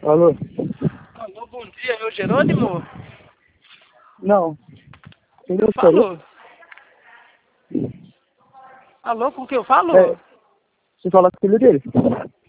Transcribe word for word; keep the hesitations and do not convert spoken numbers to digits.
Alô? Alô, bom dia, é o Jerônimo? Não. Quem eu Falou. Alô, com quem eu falo? É, você fala com o filho dele?